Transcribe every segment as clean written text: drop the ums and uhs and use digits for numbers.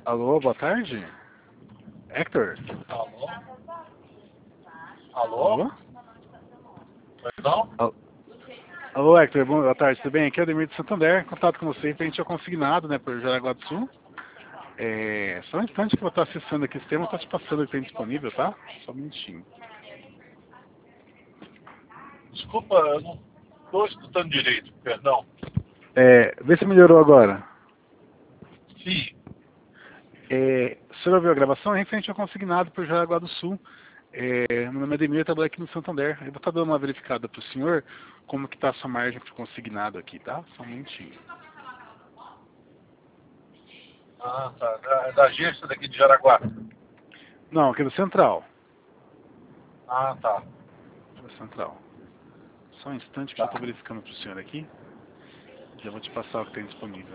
Alô, boa tarde. Hector? Alô? Alô? Alô? Perdão? Alô, Hector, boa tarde, tudo bem? Aqui é o Ademir de Santander, contato com você, a gente é consignado, né, por Jaraguá do Sul. Só um instante que eu vou estar acessando aqui o sistema, está te passando o que tem disponível, tá? Só um minutinho. Desculpa, eu não estou escutando direito, perdão. Vê se melhorou agora. Sim. O senhor ouviu a gravação? É referente ao consignado por Jaraguá do Sul. Meu nome é Ademir, eu trabalho aqui no Santander. Eu vou estar dando uma verificada para o senhor como que está a sua margem para o consignado aqui, tá? Só um minutinho. Ah, tá. É da agência daqui de Jaraguá. Não, aqui do Central. Ah, tá. Do Central. Só um instante que eu Tá. estou verificando para o senhor aqui. Já vou te passar o que tem disponível.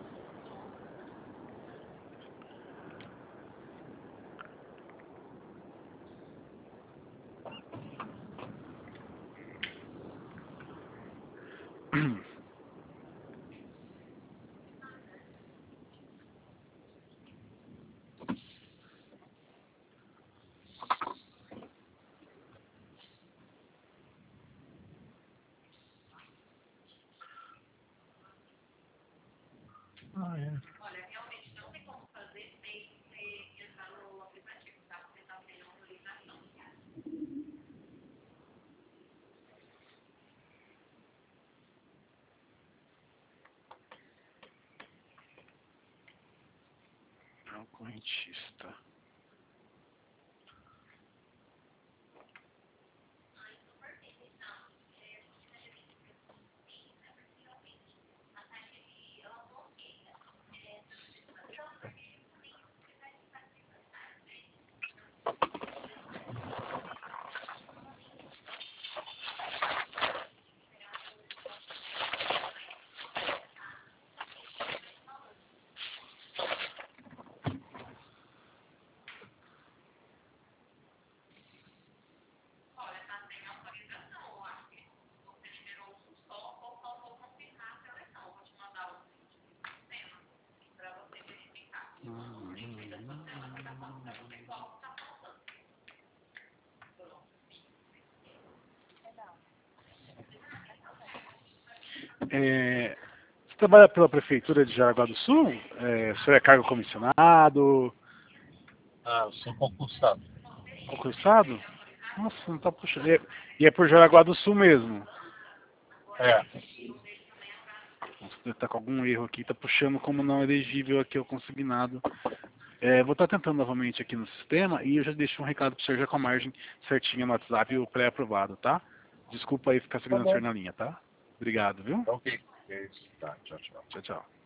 Ah, é. É um correntista. Você trabalha pela Prefeitura de Jaraguá do Sul? O senhor é cargo comissionado? Ah, eu sou concursado. Concursado? Nossa, não tá puxando. E é por Jaraguá do Sul mesmo? É. Nossa, deve estar com algum erro aqui. Está puxando como não elegível aqui o consignado. Vou estar tentando novamente aqui no sistema e eu já deixo um recado para o senhor já com a margem certinha no WhatsApp e o pré-aprovado, tá? Desculpa aí ficar Tá segurando o senhor bom. na linha, tá? Obrigado, viu? Ok. É isso. Tá, tchau, tchau. Tchau, tchau.